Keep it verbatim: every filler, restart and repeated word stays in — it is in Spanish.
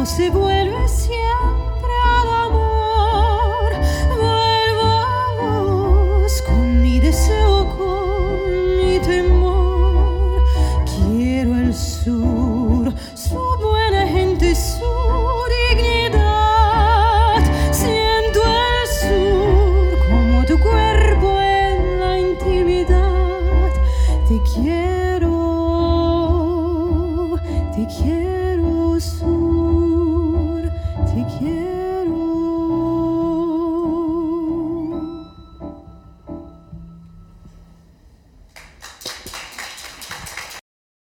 se vuelve siempre al amor. Vuelvo a vos con mi deseo, con mi temor. Quiero el sur, su buena gente, su dignidad. Siento el sur como tu cuerpo en la intimidad. Te quiero, te quiero sur, te quiero.